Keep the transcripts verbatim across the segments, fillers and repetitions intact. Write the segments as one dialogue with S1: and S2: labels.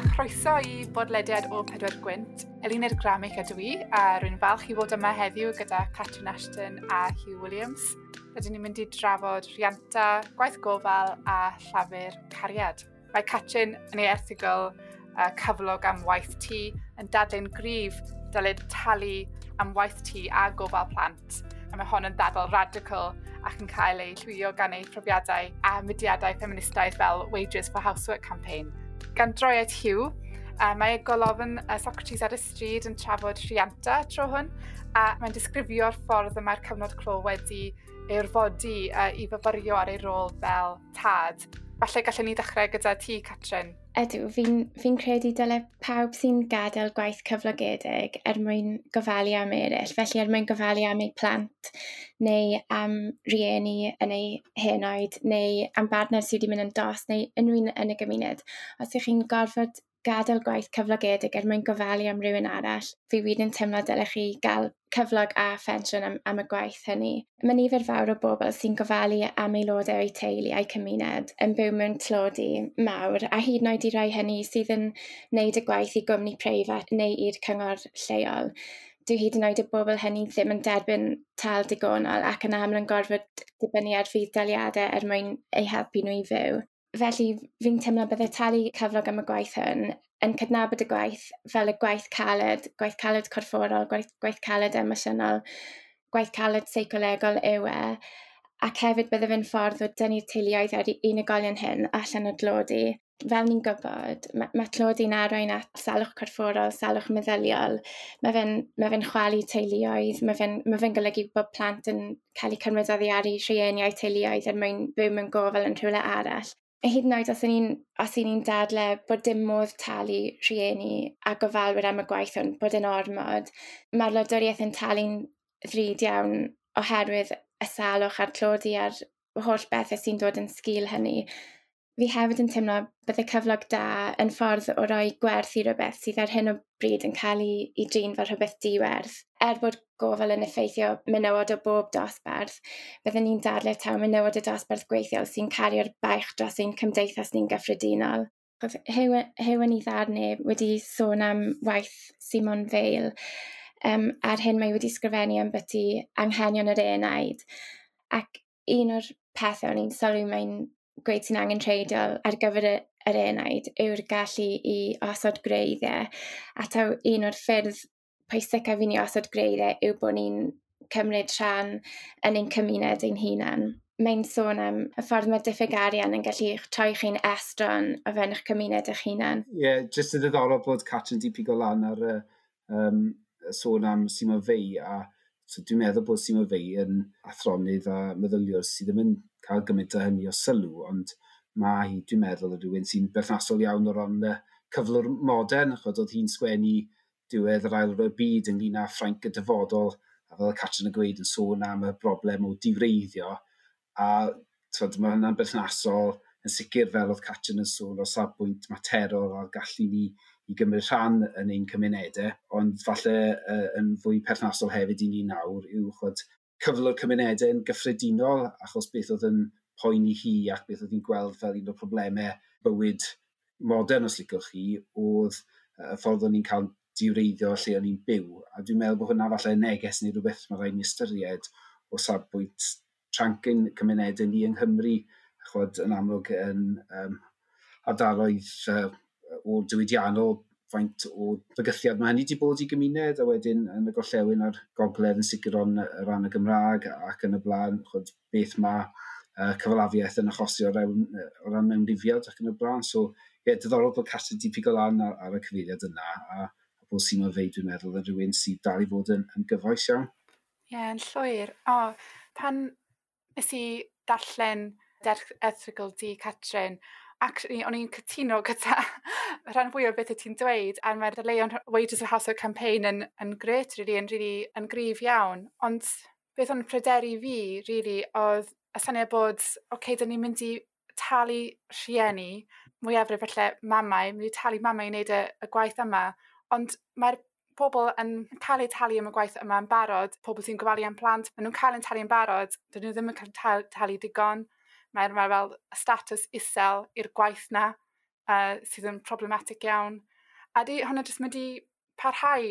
S1: chroeso i bodlediad o Pedwar Gwynt. Eluned Gramic ydw i, a rwy'n falch i fod yma heddiw gyda Catrin Ashton a Hugh Williams. Rydyn ni'n mynd i drafod rhianta, gwaith gofal a llafur cariad. Mae Catrin yn ei erthigol uh, cyflog am waith tŷ yn dadlau'n gryf dylid talu am waith tŷ a gofal plant. A mae hon yn ddadl radical ac yn cael ei llwyddo gan ei profiadau a mudiadau ffeministaidd fel Wages for Housework campaign. Gan droiad Hugh, uh, mae golofn uh, Socrates ar y stryd yn trafod rhianta tro hwn, a mae'n disgrifio'r ffordd y mae'r cyfnod clo wedi ei orfodi uh, i fyfyrio ar ei rôl fel tad. Falle gallwn ni ddechrau gyda ti, Catrin.
S2: Ydw, fi'n fi credu dyle pawb sy'n gadael gwaith cyflogedig er mwyn gofalu am eraill, felly er mwyn gofalu am eu plant, neu am rieni yn ei hen oed, neu am bartner sydd wedi mynd yn dos, neu unrhyw yn y gymuned. Os ych chi'n gorfod gadael gwaith cyflogedig er mwyn gofalu am rhywun arall, fi wir yn teimlo dylech chi gael cyflog a phensiwn am, am y gwaith hynny. Mae nifer fawr o bobl sy'n gofalu am aelodau o'i teulu a'i cymuned yn byw mewn tlodi mawr, a hyd yn oed i rai hynny sydd yn wneud y gwaith i gwmni preifat neu i'r cyngor lleol. Dwi hyd yn oed y bobl hynny ddim yn derbyn tal digonol ac yn aml yn gorfod dibynnu ar fydd daliadau er mwyn eu helpu nhw i fyw. Felly, fi'n teimlo bydde talu cyflog am y gwaith hyn yn cydnabod y gwaith fel y gwaith caled, gwaith caled corfforol, gwaith, gwaith caled emosiynol, gwaith caled seicolegol yw e, ac hefyd bydde fe'n ffordd o dynnu'r teuluoedd ar unigolion hyn allan o dlodi. Fel ni'n gwybod, mae, mae tlodi'n arwain at salwch corfforol, salwch meddyliol, mae fe'n ma fe chwalu teuluoedd, mae fe'n ma fe golygu bod plant yn cael eu cymrydoddi ar eu rhieniau teuluoedd er mwyn byw mewn gofal yn rhywle arall. Hyd yn oed os ni'n ni dadle bod dim modd talu rhieni a gofalwyr am y gwaith hwn, bod yn ormod, mae'r wladwriaeth yn talu'n ddrud iawn oherwydd y salwch a'r tlodi a'r holl bethau sy'n dod yn sgil hynny. Fi hefyd yn teimlo bydd y cyflog da yn ffordd o roi gwerth i rhywbeth sydd ar hyn o bryd yn cael ei, ei drin fel rhywbeth diwerth. Er bod gofal yn effeithio menywod o bob dosbarth, byddwn ni'n dadlau taw menywod y dosbarth gweithiol sy'n cario'r baich dros ein cymdeithas ni'n gyffredinol. Hyw yn ei ddarnau wedi sôn am waith Simon Veil, um, ar hyn mae wedi sgrifennu am byti anghenion yr enaid. Ac un o'r pethau o'n i'n sylwi mae'n gweud sy'n angen treidiol ar gyfer y, yr enaid yw'r gallu i osod greiddiau. A taw un o'r ffyrdd pwysicaf fi'n i osod greiddiau yw bod ni'n cymryd rhan yn ein cymuned ein hunan. Mae'n sôn am y ffordd mae diffyg arian yn gallu troi chi'n estron o fewn eich cymuned eich hunan.
S3: Ie, yeah, jyst y ddiddorol bod Catrin di pigo lan ar y um, sôn am Simon Veil, a so dwi'n meddwl bod Simon Veil yn athronydd a meddyliwr sydd ddim yn cael gymaint o hynny o sylw, ond mae hi, dwi'n meddwl, rhywun sy'n berthnasol iawn o ran y cyflwr modern, achos oedd hi'n sgwennu diwedd yr ail o'r byd ynglyn â Ffrainc y dyfodol, a fel Catrin yn gweud yn sôn am y broblem o difreiddio, a twyd, mae hynna'n berthnasol yn sicr fel oedd Catrin yn sôn o safbwynt materol a gallu ni i gymryd rhan yn ein cymunedau, ond falle uh, yn fwy perthnasol hefyd i ni nawr yw chod cyflwr cymunedau yn gyffredinol, achos beth oedd yn poeni hi ac beth oedd hi'n gweld fel un o'r problemau bywyd modern os licwch chi, oedd y ffordd o'n i'n cael diwreiddio lle o'n i'n byw. A dwi'n meddwl bod hwnna falle neges neu rhywbeth mae rhaid ni ystyried o safbwynt trancyn cymunedau ni yng Nghymru, achos yn amlwg yn um, ardaloedd uh, o diwydiannol, faint o bygythiad mae hynny wedi bod i gymuned, a wedyn yn y gorllewin a'r gogledd yn sicr o'n ran y Gymraeg ac yn y blaen, chod beth mae uh, cyfalafiaeth yn achosi o ran, o ran mewndifiad ac yn y blaen. So, ie, diddorol bod Catrin di pigo lan ar, ar y cyfeiriad yna, a, a bod Simon Veil, dwi'n meddwl, yn rhywun sydd dal i fod yn, yn gyfoes iawn.
S1: Ie, yeah, yn llwyr. O, pan nes i darllen erthygl di, Catrin, actually, o'n i'n cytuno gyda rhan fwy o beth y ti'n dweud, a mae'r Leion Wages for Housework campaign yn, yn gret, really, yn, really, yn gryf iawn. Ond beth o'n pryderu fi, really, oedd y syniad bod, oce, okay, dyn ni'n mynd i talu rhieni, mwyafrif falle mamau, mynd i talu mamau i wneud y, y gwaith yma, ond mae'r pobl yn cael eu talu am y gwaith yma yn barod, pobl sy'n gofalu am plant, maen nhw'n cael eu talu yn barod, dyn nhw ddim yn cael talu digon. Mae'r mae fel status isel i'r gwaith na. uh, sydd yn problematic iawn. A di hwnna jyst mynd i parhau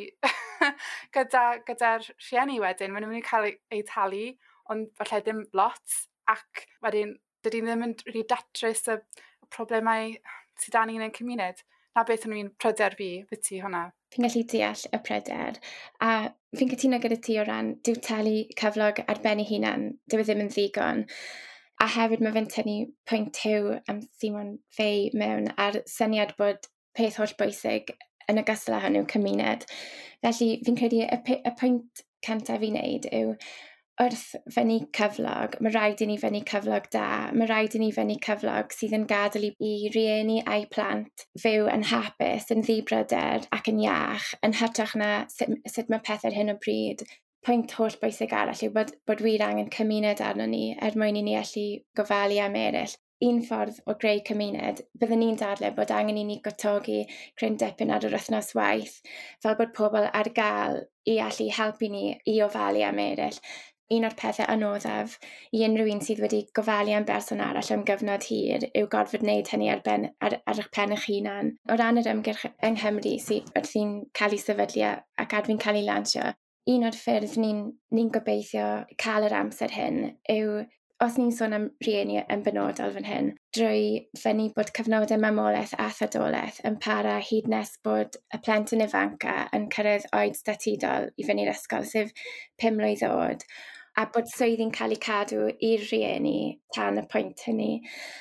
S1: gyda, gyda'r rhieni wedyn. Maen nhw'n mynd i cael eu talu, ond falle ddim lot. Ac wedyn, dydy ddim yn rili datrys y problemau sydd dan ni'n ein cymuned. Na beth yn nhw'n pryder fi, beth ti hwnna?
S2: Fi'n gallu deall y pryder, a fi'n cytuno gyda ti o ran dyw talu cyflog ar ben ei hunan, dyw e ddim yn ddigon. A hefyd mae fe'n tynnu pwynt hiw am Simon Fei mewn ar syniad bod peth holl bwysig yn ogystal â hwnnw cymuned. Felly fi'n credu y, y pwynt cyntaf i wneud yw wrth fyny cyflog, mae rhaid i ni fyny cyflog da, mae rhaid i ni fyny cyflog sydd yn gadael i, i rieni a'i plant fyw yn hapus, yn ddibryder ac yn iach, yn hytrach na sut, sut mae pethau hyn o bryd. Pwynt holl bwysig arall yw bod, bod wir angen cymuned arno ni er mwyn i ni allu gofalu am eraill. Un ffordd o greu cymuned, byddwn ni'n dadlau bod angen i ni gotogi cryn dipyn ar yr wythnos waith, fel bod pobl ar gael i allu helpu ni i ofalu am eraill. Un o'r pethau anoddaf i unrhyw un sydd wedi gofalu am berson arall am gyfnod hir yw gorfod wneud hynny ar, ben, ar, ar eich pen eich hunan. O ran yr ymgyrch yng Nghymru sydd wrth i'n cael ei sefydlu ac ar fi'n cael ei lansio, un o'r ffyrdd ni'n ni gobeithio cael yr amser hyn yw, os ni'n sôn am rieni yn benodol fan hyn, drwy fyny bod cyfnodau mamolaeth a thadolaeth yn para hyd nes bod y plentyn ifanca yn cyrraedd oed statudol i fyny'r ysgol, sef pum mlwydd oed, a bod swyddi'n cael ei cadw i'r rieni tan y pwynt hynny.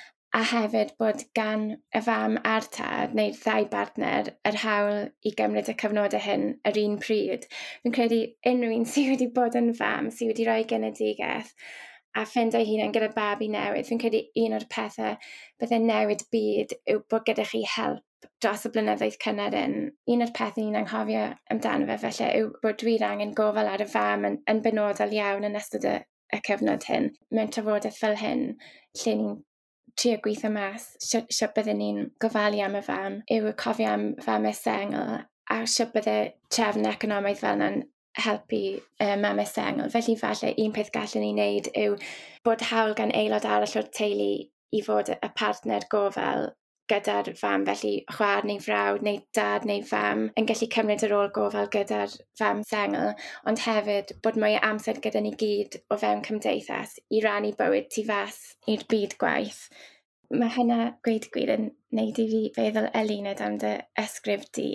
S2: A hefyd bod gan y fam a'r tad neu'r ddau bartner yr hawl i gymryd y cyfnodau hyn yr un pryd. Fi'n credu unrhyw un sydd wedi bod yn fam, sydd wedi rhoi genedigaeth a ffind ei hunan gyda babi newydd. Fi'n credu un o'r pethau byddai'n newid byd yw bod gyda chi help dros y blynyddoedd cynnar yn. Un o'r pethau ni'n anghofio amdano fe felly yw bod wir angen gofal ar y fam yn, yn benodol iawn yn ystod y, y cyfnod hyn. Mewn trafodaeth fel hyn, lle ni'n trio gweithio mas, sut byddwn ni'n gofalu am y fam, yw cofio am famau sengl, a sut bydde trefn economaidd fel yna'n helpu uh, mamau sengl. Felly falle un peth gallwn ni wneud yw bod hawl gan aelod arall o'r teulu i fod y partner gofal gyda'r fam, felly chwaer neu frawd neu dad neu fam yn gallu cymryd y rôl gofal gyda'r fam sengl, ond hefyd bod mwy o amser gyda ni gyd o fewn cymdeithas i rannu bywyd tu fas i'r byd gwaith. Mae hynna gweud gwir yn wneud i fi feddwl Eluned am dy ysgrif di.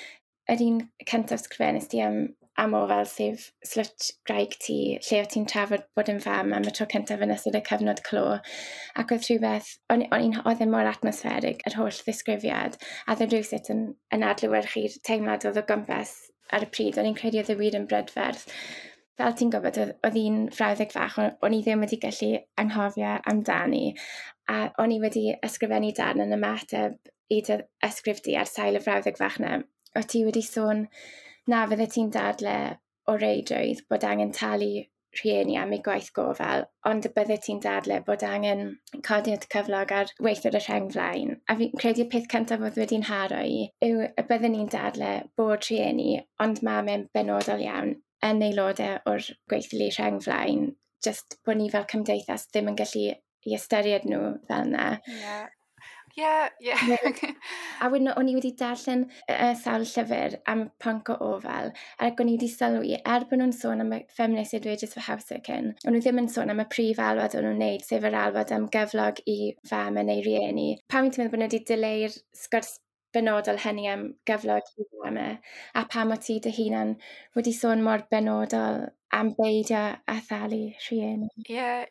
S2: Yr un cyntaf sgrifenus di am am ofal sef Slwt Graig Ti, lle o ti'n trafod bod yn fam am y tro cyntaf yn ystod y cyfnod clo. Ac oedd rhywbeth, o'n i'n oedd yn mor atmosfferig yr holl ddisgrifiad, a oedd yn rhywsut yn, yn adlewyrchu'r teimlad oedd o gwmpas ar y pryd. O'n i'n credu oedd y wir yn brydferth. Fel ti'n gwybod, oedd un frawddeg fach, o'n i ddim wedi gallu anghofio amdani, a o'n i wedi ysgrifennu darn yn ymateb i dy ysgrif di ar sail y frawddeg fach na. O ti wedi sôn na fydde ti'n dadlau o reidrwydd bod angen talu rhieni am ei gwaith gofal, ond bydde ti'n dadlau bod angen codiad cyflog ar weithio'r y rhengflaen. A fi'n credu y peth cyntaf oedd wedi'n haro i yw y bydde ni'n dadlau bod rhieni, ond mamau'n benodol iawn, yn aelodau o'r gweithlu rhengflaen, just bod ni fel cymdeithas ddim yn gallu i ystyried nhw fel yna.
S1: Yeah. Ie, ie.
S2: A wedyn o'n i wedi darllen uh, sawl llyfr am pwnc o ofal, ac o'n i wedi sylwi, er bod nhw'n sôn am y Feminist Wages for Houseworking, o'n nhw ddim yn sôn am y prif alwad o'n nhw'n wneud, sef yr alwad am gyflog i fam neu rieni. Pam ti'n meddwl bod nhw wedi dileu'r sgwrs benodol hynny am gyflog i fam, a pam o ti dy hunan wedi sôn mor benodol am beidio a thalu rhieni?
S1: Ie.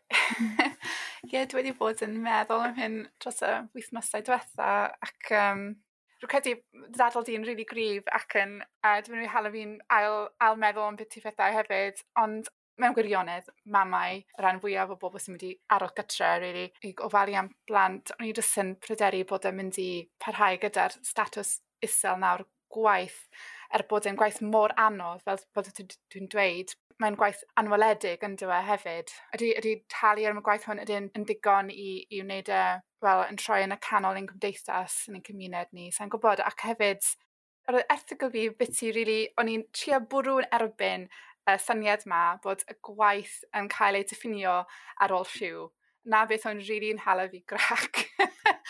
S1: Ie, dwi wedi bod yn meddwl am hyn dros y wythnosau diwetha, ac um, rwy'n credu ddadl di'n rili gryf ac yn, uh, dwi'n rili hala fi'n ail, ail meddwl am beth i phethau hefyd, ond mewn gwirionedd, mamau, rhan fwyaf o bobl sy'n mynd i aros gytre, really, i ofalu am blant, o'n i jyst yn pryderu bod yn mynd i parhau gyda'r statws isel nawr gwaith, er bod e'n gwaith mor anodd, fel bod dwi'n dweud, mae'n gwaith anweledig yn dywe hefyd. Ydy, ydy talu am y gwaith hwn ydy'n yn digon i, i wneud e, wel, yn troi yn y canol ein cymdeithas, yn ein cymuned ni. Sa'n gwybod, ac hefyd, yr erthigol fi, beth i really, o'n i'n trio bwrw yn erbyn y syniad ma bod y gwaith yn cael ei diffinio ar ôl rhyw. Na beth o'n rili'n hala fi grac.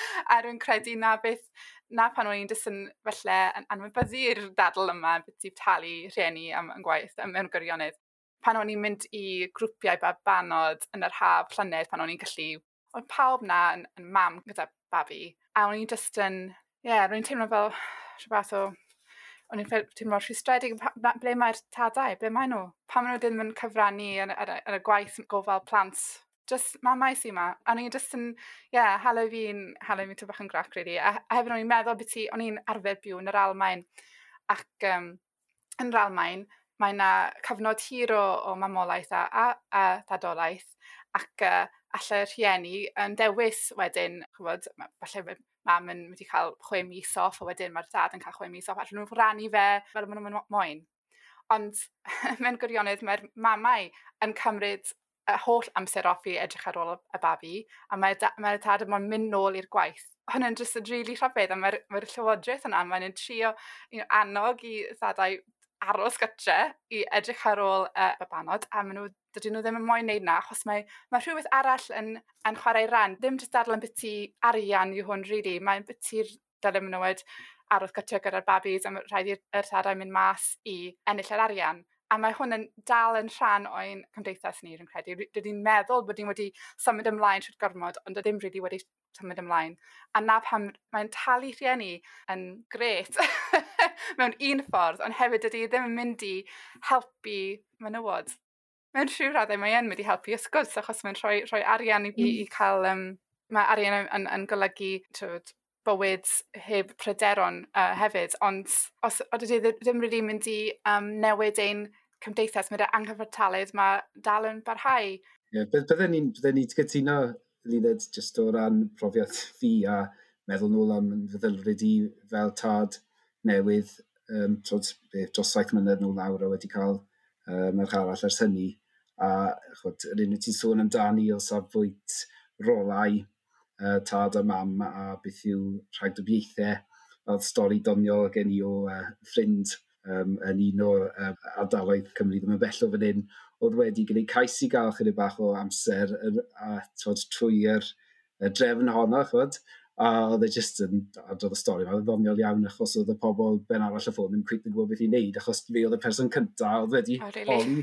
S1: A rwy'n credu na beth, na pan o'n i'n jyst yn falle yn anwybyddu'r dadl yma beth sy'n talu rhieni am yn gwaith mewn gwirionedd. Pan o'n i'n mynd i grwpiau babanod yn yr haf llynedd, pan o'n i'n gallu, oedd pawb na yn, yn mam gyda babi. A o'n i'n jyst yn, ie, yeah, rwy'n teimlo fel rhywbeth o, o'n i'n teimlo rhwystredig, ble mae'r tadau, ble mae nhw? Pan maen nhw ddim yn cyfrannu yn, yn, yn y gwaith gofal plant, just mamau sy'n yma. A o'n i'n just yn, ie, yeah, halo fi'n, halo fi'n tybach yn grac, really. A, a hefyd o'n i'n meddwl beth i, o'n i'n arfer byw yn yr Almaen. Ac um, yn yr Almaen, mae yna cyfnod hir o, o mamolaeth a, a, a dadolaeth. Ac uh, allai'r rhieni yn dewis wedyn, chybod, falle mam yn wedi cael chwe mis off, a wedyn mae'r dad yn cael chwe mis off, allan nhw'n rannu fe fel maen nhw'n moyn. Ond mewn gwirionedd mae'r mamau yn cymryd y holl amser off i edrych ar ôl y babi, a mae'r mae dad yn mynd nôl i'r gwaith. Hwna'n jyst yn rili rhyfedd, a mae'r mae llywodraeth yna, mae'n trio you know, annog i ddadau aros gytre i edrych ar ôl y uh, babanod, a maen nhw, dydyn nhw ddim yn moyn neud na, achos mae, mae rhywbeth arall yn, yn chwarae ran. Dim jyst dadl yn biti arian yw hwn, really. Mae'n biti'r dylem yn newid aros gytre gyda'r babis, a rhaid i'r tadau mynd mas i ennill yr arian. A mae hwn yn dal yn rhan o'n cymdeithas ni, rwy'n credu. Dydy'n meddwl bod ni wedi symud ymlaen trwy'r gormod, ond dydym really wedi symud ymlaen. A na pam mae'n talu rhieni yn gret mewn un ffordd, ond hefyd dydy ddim yn mynd i helpu menywod. Mewn rhyw raddau mae e'n mynd i helpu ysgwrs, achos mae'n rhoi, rhoi arian i, mm. i cael... Um, mae arian yn, yn, yn golygu twyd, bywyd heb pryderon uh, hefyd, ond os ydy ddim rydyn mynd i um, newid ein cymdeithas, mae'r anghyfartaledd mae dal yn barhau.
S3: Yeah, Byddwn ni'n ni cytuno, Luned, jyst o ran profiad fi a meddwl nôl am feddylfryd i fel tad newydd um, dros saith mlynedd nôl nawr a wedi cael um, merch arall ers hynny. A chod, yr un ti'n sôn amdani o safbwynt rolau uh, tad a mam a beth yw rhagdybiaethau. Oedd stori doniol gen i o uh, ffrind um, yn un o uh, ardaloedd Cymru ddim yn bell o fan hyn, oedd wedi gwneud cais i gael chydig bach o amser a tod, trwy'r drefn honno, chod. A oedd e jyst yn, a drodd y stori yma, ddoniol iawn, achos oedd y pobl ben arall y ffôn ddim cweit yn gwybod beth i wneud, achos fi oedd y person cyntaf, oedd wedi
S1: oh, really?
S3: holi.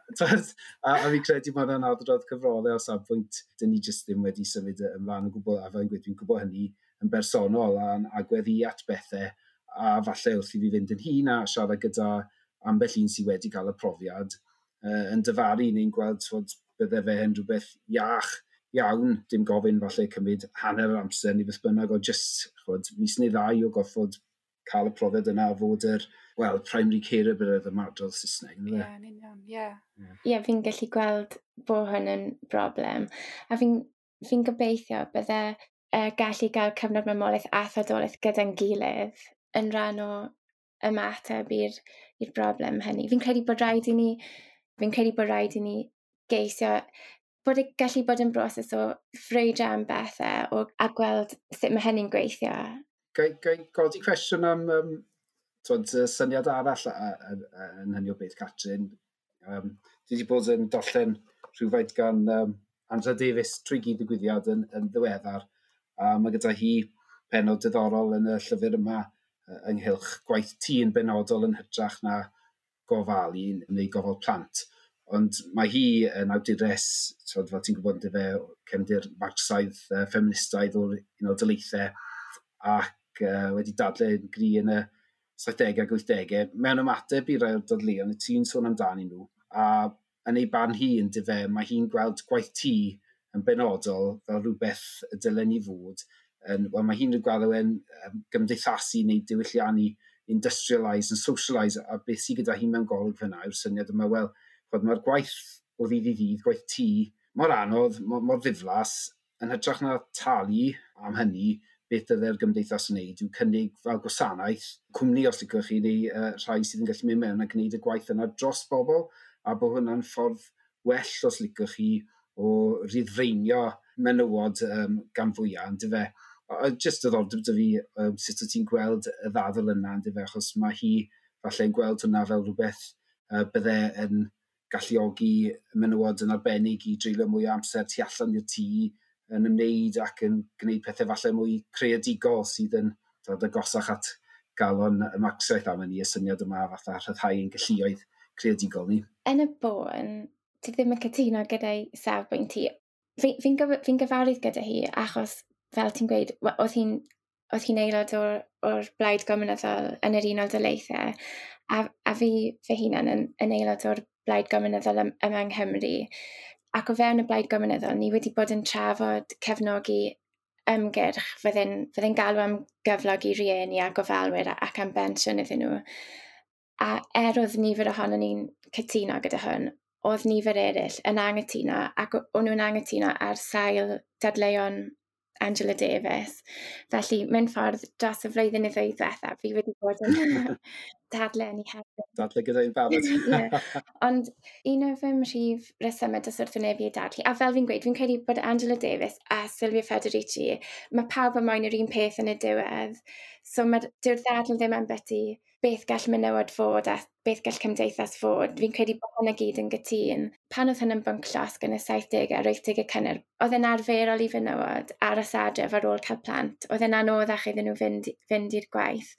S3: a, a fi credu bod yna'n adrodd cyfrolau o safbwynt, dyn ni jyst ddim wedi symud ymlaen o gwbl, a fe'n gweud, fi'n gwybod hynny yn bersonol a'n agwedd i at bethau, a falle wrth i fi fynd yn hun a siarad gyda ambell un sydd wedi cael y profiad, uh, yn dyfaru ni'n gweld fod bydde fe yn rhywbeth iach iawn, dim gofyn falle cymryd hanner yr amser neu beth bynnag, o jyst chod, mis neu ddau o goffod cael y profiad yna a fod yr, wel, primary carer bydd y madrodd Saesneg.
S1: Ie, yn union, ie.
S2: Ie, fi'n gallu gweld bod hyn yn broblem. A fi'n fi gobeithio bydde uh, gallu gael cyfnod mamolaeth a thadolaeth gyda'n gilydd yn rhan o ymateb i'r broblem hynny. Fi'n credu bod rhaid i ni, fi'n credu bod rhaid i ni geisio bod e gallu bod yn broses o ffrwydro am bethau o, a gweld sut mae hynny'n gweithio.
S3: Gai, gai godi cwestiwn am um, twyd, syniad arall yn hynny o beth, Catrin. Um, dwi wedi bod yn darllen rhywfaint gan um, Andra Davies trwy gyd y gwyddiad yn, yn ddiweddar. A mae gyda hi penod diddorol yn y llyfr yma uh, ynghylch gwaith tŷ yn benodol yn hytrach na gofalu neu gofal plant. Ond mae hi yn awdures, fel ti'n gwybod yn fe, cefndir marcsaidd uh, ffeministaidd o'r un o dyleithau, ac uh, wedi dadlau gri yn y saithdegau a wythdegau, mewn ymateb i rai'r dodleon, y ti'n sôn amdani nhw. A yn ei barn hi yn dyfe, mae hi'n gweld gwaith tŷ yn benodol fel rhywbeth y dylen ni fod. Yn, well, mae hi'n gweld e'n um, gymdeithasu neu diwylliannu, industrialise and socialise, a beth sydd gyda hi mewn golwg fyna yw'r syniad yma, wel, mae'r gwaith o ddydd i ddydd, gwaith tŷ, mor anodd, mor, mor ddiflas, yn hytrach na talu am hynny, beth ydy'r gymdeithas yn neud, yw cynnig fel gwasanaeth, cwmni os licwch chi, neu uh, rhai sydd yn gallu mynd mewn a gwneud y gwaith yna dros bobl, a bod hwnna'n ffordd well os licwch chi o ryddfreinio menywod um, gan fwyaf, yn dyfe. Just ddiddordeb dy fi, um, sut wyt ti'n gweld y ddadl yna, yn dyfe, achos mae hi falle'n gweld hwnna fel rhywbeth uh, bydde yn galluogi menywod yn arbennig i dreulio mwy o amser tu allan i'r tŷ, yn ymwneud ac yn gwneud pethau falle mwy creadigol sydd yn agosach at galon y Macsiaeth am hynny, y syniad yma fatha rhyddhau ein galluoedd creadigol ni.
S2: Yn y bôn, ti ddim yn cytuno gyda'i safbwynt ti. Fi'n fi gyf fi gyfarwydd gyda hi achos, fel ti'n gweud, oedd hi'n oedd hi'n aelod o'r, or Blaid Gomiwnyddol yn yr Unol Daleithiau, a, a fi fy hunan yn, yn aelod o'r Blaid Gomiwnyddol ym, yma yng Nghymru. Ac o fewn y Blaid Gomiwnyddol, ni wedi bod yn trafod cefnogi ymgyrch fydde'n fydde galw am gyflog i rieni a gofalwyr ac am bensiwn iddyn nhw. A er oedd nifer ohonon ni'n cytuno gyda hwn, oedd nifer eraill yn anghytuno ac o'n nhw'n anghytuno ar sail dadleuon Angela Davies. Felly, mewn ffordd, dros y flwyddyn i ddwy ddiwethaf, fi wedi bod yn dadlau ni hefyd.
S3: Dadlau gyda ein babod.
S2: yeah. Ond un o fy mhrif resymau dros wrthwynebu i dadlu, a fel fi'n gweud, fi'n credu bod Angela Davies a Silvia Federici, mae pawb yn moyn yr un peth yn y diwedd. So mae'r dadl ddim yn byti beth gall menywod fod a beth gall cymdeithas fod. Fi'n credu bod hwnna gyd yn gytun. Pan oedd hyn yn bwnc llosg yn y saithdegau a'r wythdegau cynnar, oedd yn arferol i fenywod aros adref ar ôl cael plant. Oedd yn anoddach iddyn nhw fynd, fynd i'r gwaith.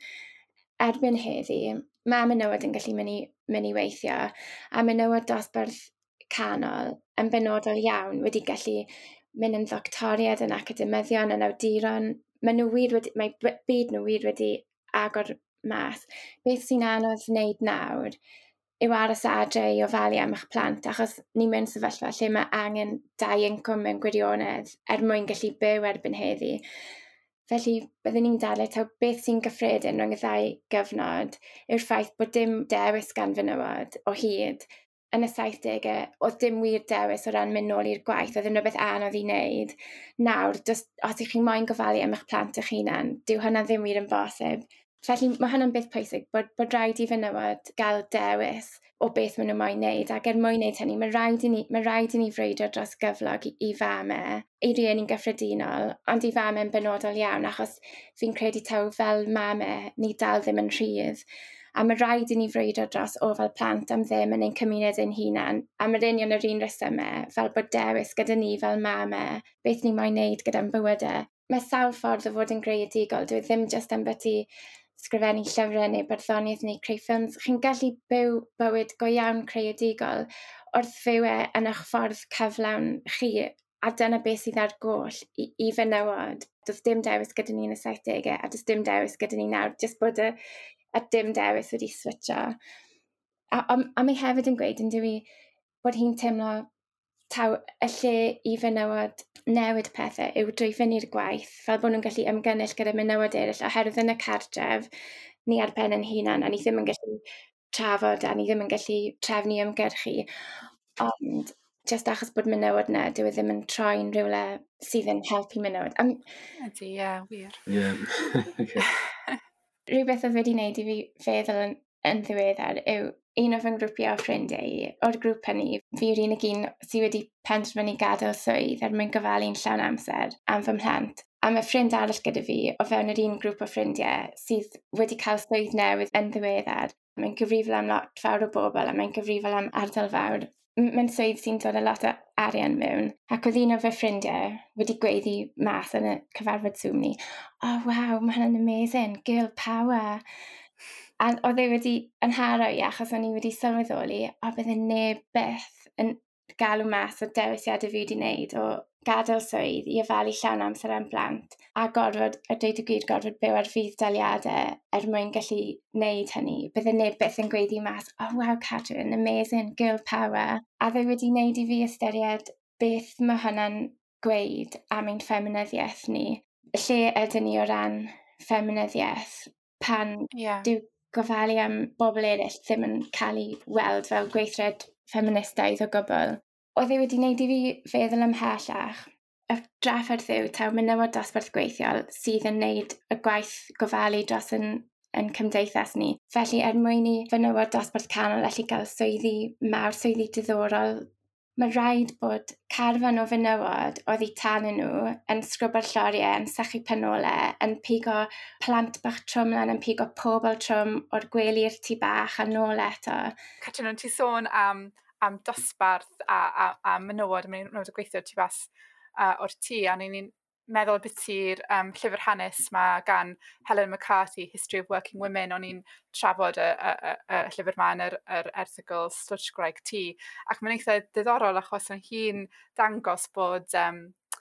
S2: Erbyn heddi, mae menywod yn gallu mynd i, mynd i weithio, a menywod dosbarth canol yn benodol iawn wedi gallu mynd yn ddoctoriad, yn academyddion, yn awduron. Mae nhw wir wedi, mae byd nhw wir wedi agor mas. Beth sy'n anodd wneud nawr yw aros adre i ofalu am eich plant, achos ni mewn sefyllfa lle mae angen dau incwm mewn gwirionedd er mwyn gallu byw erbyn heddi. Felly, byddwn ni'n dadlau taw beth sy'n gyffredin rhwng y ddau gyfnod yw'r ffaith bod dim dewis gan fenywod o hyd. Yn y saithdegau, oedd dim wir dewis o ran mynd nôl i'r gwaith, oedd yn rhywbeth anodd i wneud. Nawr, os ych chi'n moyn gofalu am eich plant eich hunan, dyw hynna ddim wir yn bosib. Felly mae hynna'n beth pwysig, bod, bod rhaid i fenywod gael dewis o beth maen nhw moyn wneud, ac er mwyn wneud hynny, mae rhaid i ni, mae rhaid i ni frwydro dros gyflog i, i famau, i rieni'n gyffredinol, ond i famau'n benodol iawn, achos fi'n credu taw fel mamau, ni dal ddim yn rhydd. A mae rhaid i ni frwydro dros ofal plant am ddim yn ein cymuned ein hunan, a mae'r union yr un resymau, fel bod dewis gyda ni fel mamau, beth ni moyn wneud gyda'n bywydau. Mae sawl ffordd o fod yn greadigol, dwi ddim jyst am byti sgrifennu llyfrau neu barddoniaeth neu creu ffilms. Chi'n gallu byw bywyd go iawn creadigol wrth fyw e yn eich ffordd cyflawn chi, a dyna beth sydd ar goll i, i fenywod. Does dim dewis gyda ni yn y saithdegau, a does dim dewis gyda ni nawr, jyst bod y, y dim dewis wedi switcho. A, a, a mae hefyd yn gweud yn dwi bod hi'n teimlo taw y lle i fenywod newid pethau yw drwy fynd i'r gwaith, fel bod nhw'n gallu ymgynnull gyda menywod eraill, oherwydd yn y cartref, ni ar ben yn hunan, a ni ddim yn gallu trafod, a ni ddim yn gallu trefnu ymgyrchu, ond jyst achos bod menywod na, dyw e ddim yn troi'n rhywle sydd yn helpu menywod. Um,
S1: Ydy, ie, wir.
S3: Ie.
S2: Rhywbeth o wedi wneud i fi feddwl yn, yn ddiweddar yw un o fy nggrwpiau o ffrindiau, o'r grŵp hynny, fi yw'r unig un sydd wedi penderfynu gadael swydd er mwyn gofalu'n llawn amser am fy mhlant. A mae ffrind arall gyda fi o fewn yr un grŵp o ffrindiau sydd wedi cael swydd newydd yn ddiweddar. Mae'n gyfrifol am lot fawr o bobl a mae'n gyfrifol am ardal fawr. Mae'n swydd sy'n dod â lot o arian mewn. Ac oedd un o fy ffrindiau wedi gweiddi mas yn y cyfarfod Zoom ni. Oh, wow, mae hynny'n amazing, girl power. A oedd e wedi anharo i achos o'n i wedi sylweddoli a bydde neb byth yn galw mas o dewisiadau fi wedi wneud o gadael swydd i ofalu llawn amser am blant a gorfod, a dweud y gwir, gorfod byw ar fydd daliadau er mwyn gallu wneud hynny. Bydde neb byth yn gweiddi mas, oh wow, Catherine, amazing, girl power. A dde wedi wneud i fi ystyried beth mae hynna'n gweud am ein ffeminyddiaeth ni. Lle ydyn ni o ran ffeminyddiaeth pan
S1: yeah.
S2: dyw gofalu am bobl eraill ddim yn cael ei weld fel gweithred ffeministaidd o gwbl. Oedd e wedi wneud i fi feddwl ymhellach. Y drafferth yw taw menywod dosbarth gweithiol sydd yn wneud y gwaith gofalu dros yn, yn cymdeithas ni. Felly er mwyn i fenywod dosbarth canol allu cael swyddi mawr, swyddi diddorol, mae rhaid bod carfan o fenywod oedd i tan nhw yn sgrwbo'r lloriau, yn sychu penolau, yn pigo plant bach trwm lan, yn pigo pobl trwm o'r gwely'r tu bach a nôl eto.
S1: Catrin, ti sôn am, am dosbarth a, a, a menywod, menywod o gweithio tu bas uh, o'r tŷ, a ni'n meddwl beth i'r um, llyfr hanes ma gan Helen McCarthy, History of Working Women, o'n i'n trafod y, y, y, y llyfr ma yn yr, yr erthygl Stwtchgraig T. Ac mae'n eitha diddorol achos yn hi'n dangos bod um,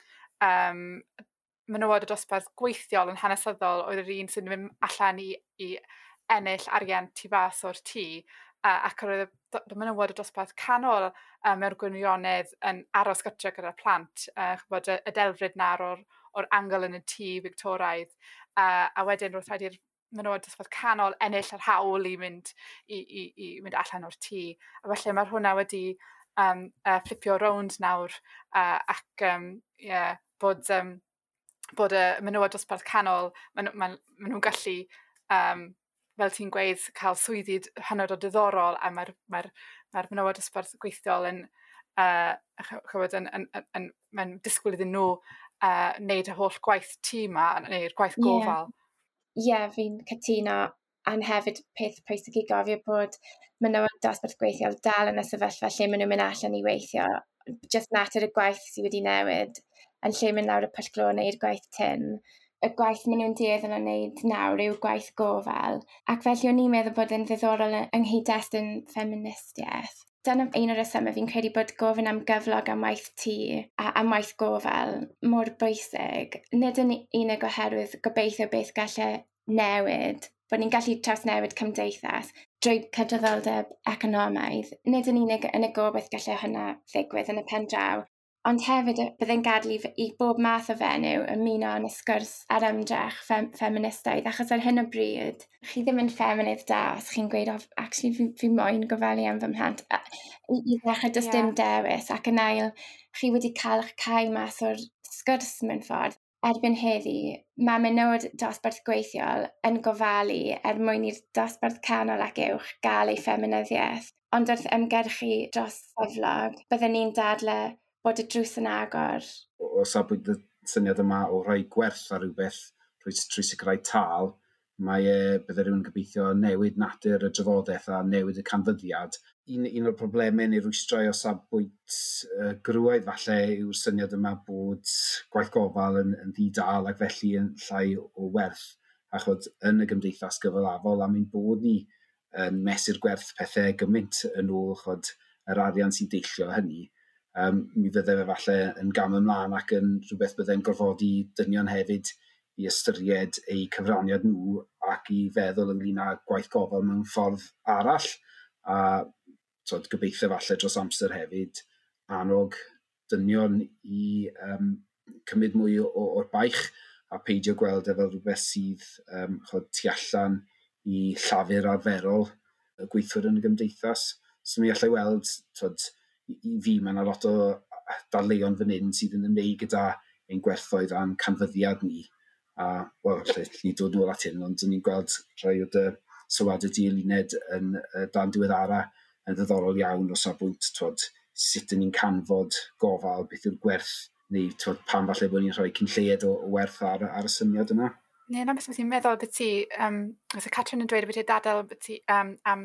S1: um, menywod y dosbarth gweithiol yn hanesyddol oedd yr un sy'n mynd allan i, i ennill arian tu fas o'r tŷ, uh, ac roedd y menywod y dosbarth canol uh, mewn gwirionedd yn aros gytre gyda'r plant, uh, chybod, y, y delfryd na'r o'r, o'r angl yn y tŷ Victoraidd, uh, a wedyn roedd rhaid i'r menywod dosbarth canol ennill yr hawl i mynd, i, i, i mynd allan o'r tŷ. A felly mae hwnna wedi um, uh, flipio rownd nawr, uh, ac um, yeah, bod, um, bod y menywod dosbarth canol, maen ma, ma nhw'n gallu, um, fel ti'n gweud, cael swyddi hynod o diddorol, a mae'r mae mae menywod dosbarth gweithiol yn, uh, chywod, yn, yn, yn, yn, yn disgwyl iddyn nhw uh, wneud y holl gwaith tŷ ma, neu'r gwaith gofal.
S2: Ie, yeah. yeah, fi'n cytuno, a'n hefyd peth pwysig i gofio bod menywod dosbarth gweithiol dal yn y sefyllfa lle maen nhw'n mynd allan i weithio. Just natur y gwaith sydd wedi newid, yn lle mynd lawr y pwllglo neu'r gwaith tyn. Y gwaith maen nhw'n dueddol yn wneud nawr yw gwaith gofal. Ac felly o'n i'n meddwl bod yn ddiddorol yng nghyd-destun ffeministiaeth. Dyna un o'r resymau fi'n credu bod gofyn am gyflog am waith tŷ a am waith gofal mor bwysig. Nid yn unig oherwydd gobeithio beth gallai newid, bod ni'n gallu trawsnewid cymdeithas drwy cydraddoldeb economaidd. Nid yn unig yn y gobaith gallai hynna ddigwydd yn y pen draw, ond hefyd byddai'n gadlu i bob math o fenyw ymuno yn y sgwrs ar ymdrech fem ffeministaidd, achos ar hyn o bryd, chi ddim yn ffeminydd da, os chi'n gweud, oh, actually, fi, fi moyn gofalu am fy mhlant. I, i ddechrau does dim dewis, ac yn ail, chi wedi cael eich cael mas o'r sgwrs mewn ffordd. Erbyn heddi, mae menywod dosbarth gweithiol yn gofalu er mwyn i'r dosbarth canol ac uwch gael ei ffeminyddiaeth. Ond wrth ymgyrchu dros seflog, byddwn ni'n dadlau bod y drws yn agor.
S3: O safbwynt y syniad yma o rhoi gwerth ar rhywbeth trwy sicrhau tal, mae e, bydde rhywun gobeithio newid natur y drafodaeth a newid y canfyddiad. Un, un o'r problemau neu rwystrau o safbwynt uh, grwaidd falle yw'r syniad yma bod gwaith gofal yn, yn ddidal ac felly yn llai o werth. Achos yn y gymdeithas gyfalafol am ein bod ni yn mesur gwerth pethau gymaint yn ôl chod, yr arian sy'n deillio hynny. Um, mi fydde fe falle yn gam ymlaen ac yn rhywbeth bydde'n gorfodi dynion hefyd i ystyried eu cyfraniad nhw ac i feddwl ynglyn â gwaith gofal mewn ffordd arall. A tod, gobeithio falle dros amser hefyd annog dynion i um, cymryd mwy o'r baich a peidio gweld e fel rhywbeth sydd um, chod, tu allan i llafur arferol y gweithwyr yn y gymdeithas. So mi allai weld, tod, i fi mae yna lot o darleuon fan hyn sydd yn ymwneud gyda ein gwerthoedd a'n canfyddiad ni. A, wel, lle ni dod nôl at hyn, ond ni'n gweld rhai o dy sylwadau di-eluned yn uh, dan diweddara yn ddiddorol iawn o safbwynt twod, sut ni'n canfod gofal, beth yw'r gwerth, neu twod, pan falle bod ni'n rhoi cynlleied o, o werth ar, ar y syniad yna.
S1: Ie, na beth ti'n meddwl beth ti, um, os y Catrin yn dweud beth i'n dadl beth ti, um, am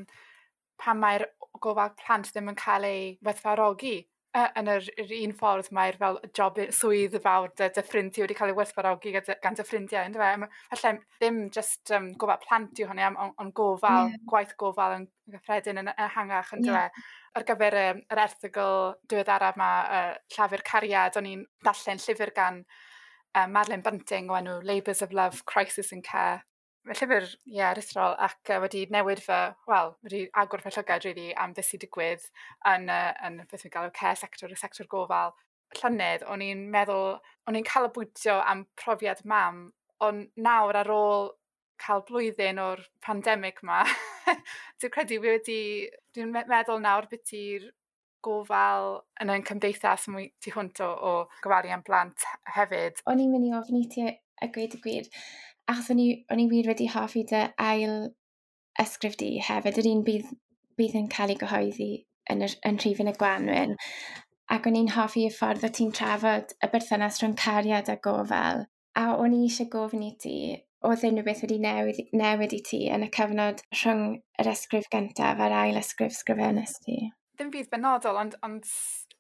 S1: pan mae'r gofal plant ddim yn cael ei werthfawrogi. Uh, yn yr, yr un ffordd mae'r fel job swydd fawr dy, dy ffrind ti wedi cael ei werthfawrogi gan dy ffrindiau, ynddo fe? Felly ddim just um, gofal plant yw hynny, ond on gofal, yeah. gwaith gofal yn gyffredin yn ehangach, ynddo yeah. fe? Ar gyfer y, yr erthygl diweddara yma, uh, Llafur Cariad, o'n i'n darllen llyfr gan uh, Madeleine Bunting o enw Labours of Love, Crisis in Care. Mae llyfr, ie, yeah, rithral, ac uh, wedi newid fy, wel, wedi agor fy llygad, really, am beth sy'n digwydd yn, uh, yn beth fi'n gael y care sector, y sector gofal. Llynedd, o'n i'n meddwl, o'n i'n cael y bwytio am profiad mam, ond nawr ar ôl cael blwyddyn o'r pandemig ma, dwi'n credu wedi, dwi'n meddwl nawr beth i'r gofal yn ein cymdeithas mwy tu hwnt o, o gofalu am blant hefyd.
S2: O'n i'n mynd i ofni ti a gweud y gwir, achos o'n i wir wedi hoffi dy ail ysgrif di hefyd, yr un bydd, bydd yn cael ei gyhoeddi yn, yr, yn rhif yn y Gwanwyn. Ac o'n i'n hoffi y ffordd o ti'n trafod y berthynas rhwng cariad a gofal. A o'n i eisiau gofyn i ti, oedd unrhyw beth wedi newid, newid i ti yn y cyfnod rhwng yr ysgrif gyntaf a'r ail ysgrif sgrifennus ti?
S1: Ddim bydd benodol, ond, ond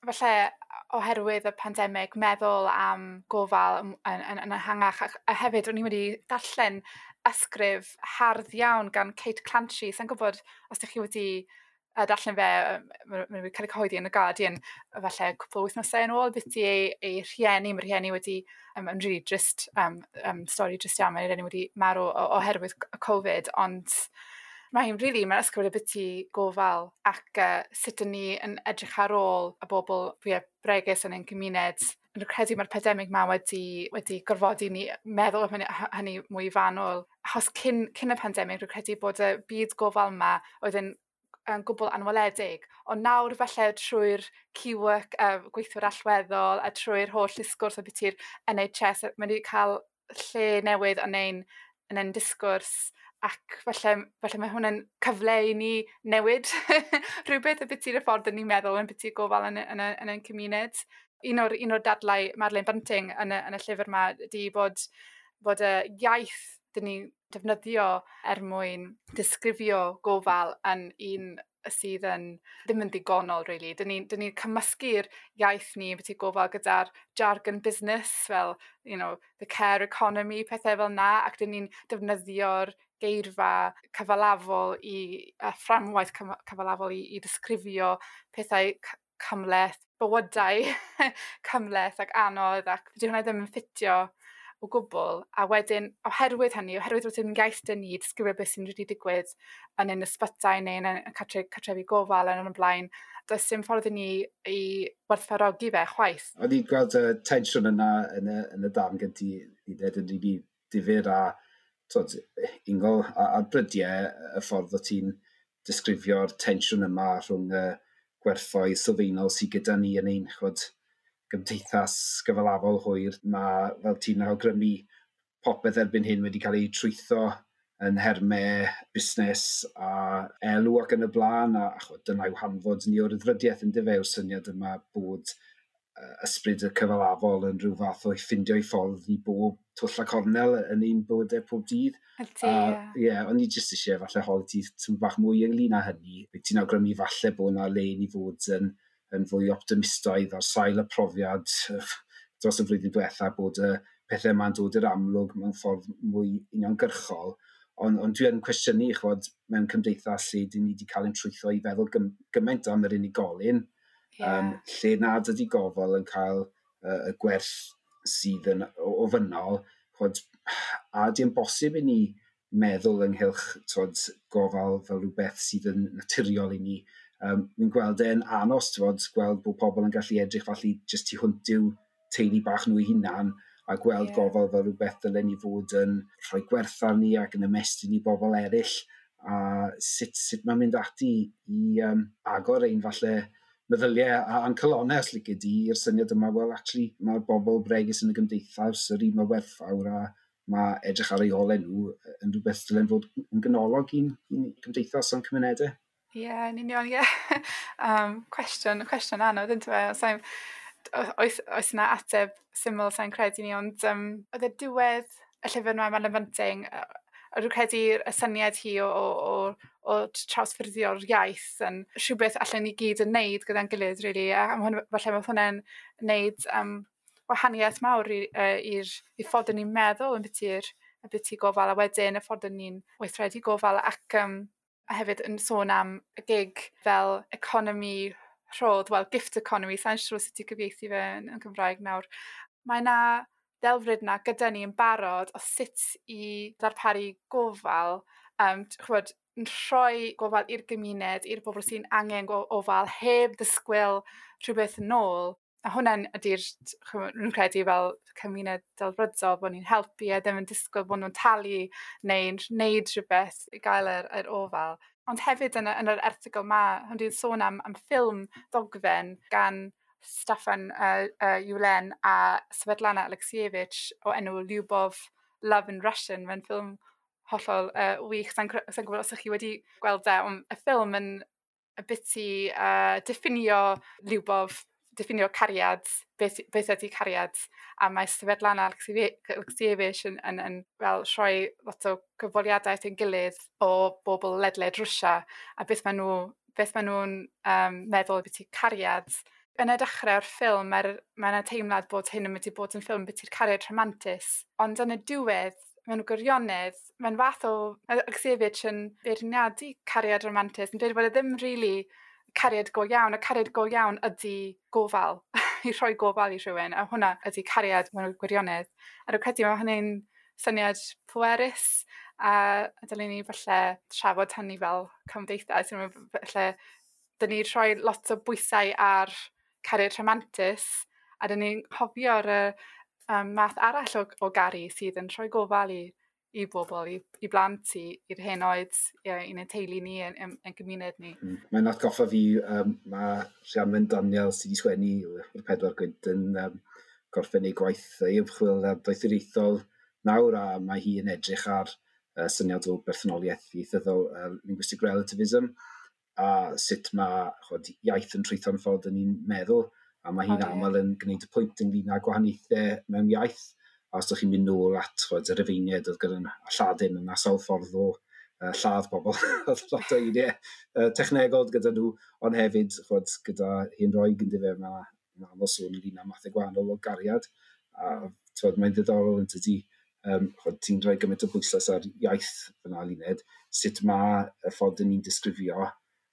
S1: falle oherwydd y pandemig meddwl am gofal yn, yn, yn ehangach, a hefyd o'n i wedi darllen ysgrif hardd iawn gan Kate Clancy. Sa'n gwybod os ydych chi wedi uh, darllen fe, mae'n wedi cael ei cyhoeddi yn y Guardian, falle cwpl o wythnosau yn ôl, beth i ei, ei rhieni, mae'r rhieni wedi, um, yn really just, um, um, stori just iawn, mae'r rhieni wedi marw oherwydd y Covid, ond mae'n rili, really, mae'n ysgrifennu beth i gofal ac uh, sut yn ni yn edrych ar ôl y bobl fwyaf bregus yn ein gymuned. Yn credu mae'r pandemig ma wedi, wedi gorfodi ni meddwl am hynny, hynny mwy fanwl. Achos cyn, cyn y pandemig, rwy'n credu bod y byd gofal yma oedd yn yn gwbl anweledig, ond nawr falle trwy'r keywork uh, gweithwyr allweddol a trwy'r holl disgwrs o beth i'r N H S, mae wedi cael lle newydd yn ein, yn ein disgwrs, ac falle, falle mae hwnna'n cyfle i ni newid rhywbeth y beth i'r ffordd yn ni'n meddwl yn beth i'r gofal yn, yn, yn, yn ein cymuned. Un o'r, un o'r dadlau Marlene Bunting yn y, yn y llyfr yma ydi bod, bod y iaith dyn ni defnyddio er mwyn disgrifio gofal yn un sydd yn ddim yn ddigonol, really. Dyn ni'n ni cymysgu'r iaith ni beth i gofal gyda'r jargon business, fel, you know, the care economy, pethau fel na, ac dyn ni'n defnyddio'r geirfa cyfalafol i, a fframwaith cyfalafol i, i disgrifio pethau cymleth, bywydau cymleth ac anodd, ac dydy hwnna ddim yn ffitio o gwbl, a wedyn oherwydd hynny, oherwydd roedd yn iaith dyn ni, disgrifio beth sy'n rydw i digwydd yn ein ysbytau neu yn y cartre, cartrefi gofal yn y blaen, does dim ffordd i ni i werthfawrogi fe chwaith.
S3: O'n i'n gweld y tensiwn yna yn y, yn y darn gen ti i ddweud yn rili difyr a tod, ungol a, a brydiau y ffordd o ti'n disgrifio'r tensiwn yma rhwng y gwerthoedd sylfaenol sydd gyda ni yn ein chod gymdeithas gyfalafol hwyr. Mae, fel ti'n awgrymu, popeth erbyn hyn wedi cael ei trwytho yn hermau busnes a elw ac yn y blaen, a chod, dyna yw hanfod ni o'r ddrydiaeth yn dyfe, o'r syniad yma bod uh, ysbryd y cyfalafol yn rhyw fath o ffindio i ffordd i bob twll a cornel yn ein bywydau pob dydd.
S1: Ydy,
S3: a
S1: ie.
S3: yeah, o'n i jyst eisiau falle holi ti tyn bach mwy ynglyn â hynny. Ti'n awgrymu falle bod yna le i fod yn yn fwy optimistaidd ar sail y profiad dros y flwyddyn diwetha bod y pethau yma'n dod i'r amlwg mewn ffordd mwy uniongyrchol. Ond on dwi yn cwestiynu chwod mewn cymdeithas lle dyn ni wedi cael ein trwytho i feddwl gym, gymaint am yr unigolyn, yeah. um, lle nad ydi gofal yn cael uh, y gwerth sydd yn ofynol, chwod, a di'n bosib i ni meddwl ynghylch twod, gofal fel rhywbeth sydd yn naturiol i ni. Um, Mi'n gweld e'n anos, twod, gweld bod pobl yn gallu edrych falle jyst i hwntio teulu bach nhw i hunan a gweld yeah. gofal fel rhywbeth dylen ni fod yn rhoi gwerth arni ac yn ymestyn i bobl eraill, a sut, sut mae'n mynd ati i um, agor ein falle meddyliau a ancolonau os lygu di i'r syniad yma, wel, actually, mae'r bobl bregus yn y gymdeithas, yr un mae werthfawr a mae edrych ar ei olau nhw yn rhywbeth dylen fod yn gynolog i'n gymdeithas o'n cymunedau.
S1: Ie, yeah, yn union, ie. Yeah. um, cwestiwn, cwestiwn anodd, yn dweud. Oes, oes yna ateb syml sa'n credu ni, ond um, oedd y diwedd y llyfr yma Marlene Bunting, oedd rwy'n credu y syniad hi o, o, o, o trawsffurfio'r iaith yn rhywbeth allan ni gyd yn neud gyda'n gilydd, really, a falle mae hwnna'n neud um, wahaniaeth mawr i'r ffordd ni'n meddwl yn byti gofal, a wedyn y ffordd ni'n weithredu gofal, ac um, a hefyd yn sôn am y gig fel economi rhodd, wel, gift economy, sa'n siŵr sut i gyfieithu fe yn, yn Gymraeg nawr. Mae yna ddelfryd yna gyda ni yn barod o sut i ddarparu gofal, um, chwod, yn rhoi gofal i'r gymuned, i'r bobl sy'n angen gofal, heb ddysgwyl rhywbeth yn ôl. A hwnna'n ydy'r, rwy'n credu fel cymuned delfrydol, bod ni'n helpu a ddim yn disgwyl bod nhw'n talu neu'n neud rhywbeth i gael yr, yr ofal. Ond hefyd yn, yn yr erthygl ma, hwn di'n sôn am, am ffilm ddogfen gan Stefan uh, uh, Yulen a Svetlana Alexievich o enw Lyubov, Love in Russian. Mae'n ffilm hollol uh, wych. Sa'n gwybod os ydych chi wedi gweld e, ond y ffilm yn y biti uh, diffinio Lyubov, diffinio cariad, beth, beth ydy cariad, a mae Svetlana Alexievich yn, yn, yn well, rhoi lot o gyfweliadaeth yn gilydd o bobl ledled Rwsia, a beth maen nhw, beth maen nhw'n um, meddwl beth ydy cariad, Yn y dechrau'r ffilm, mae yna teimlad bod hyn yn mynd i bod yn ffilm beth i'r cariad rhamantus. Ond yn y diwedd, mewn gwirionedd, mae'n fath o Xavier yn beirniadu cariad romantus, yn dweud bod e ddim really cariad go iawn, a cariad go iawn ydy gofal, i rhoi gofal i rhywun, a hwnna ydy cariad mewn gwirionedd. A rwy'n credu mae hynny'n syniad pwerus, a dylen ni falle trafod hynny fel cymdeithas, falle dyn ni rhoi lot o bwysau ar cariad rhamantus, a dyn ni'n hofio'r um, math arall o, o gari sydd yn rhoi gofal i, i bobl, i, i blant, i'r hen oed, i'n ein teulu ni, yn, yn, yn gymuned ni.
S3: Mm. Mae'n atgoffa fi, um, mae Rhianwen Daniel sydd wedi sgwennu o'r Pedwar Gwynt yn um, gorffen ei gwaith ei ymchwil ar doethuriaethol nawr, a mae hi yn edrych ar uh, syniad o bersonoliaeth ieithyddol uh, linguistic relativism, a sut mae chod, iaith yn trwytho'n ffordd yn ni'n meddwl, a mae hi'n oh, aml yn gwneud y pwynt ynglyn â gwahaniaethau mewn iaith. A os ydych chi'n mynd nôl at chod, yr efeiniad oedd gyda'n Lladin yn sawl ffordd o uh, lladd bobl, oedd lot o eiriau uh, technegol gyda nhw, ond hefyd chod, gyda hyn roi gyda fe, mae ma aml sôn ynglyn â mathau gwahanol o gariad. A chod, mae'n ddiddorol yn tydi, um, ti'n rhoi gymaint o bwyslais ar iaith fyna luned, sut mae y ffordd yn ni'n disgrifio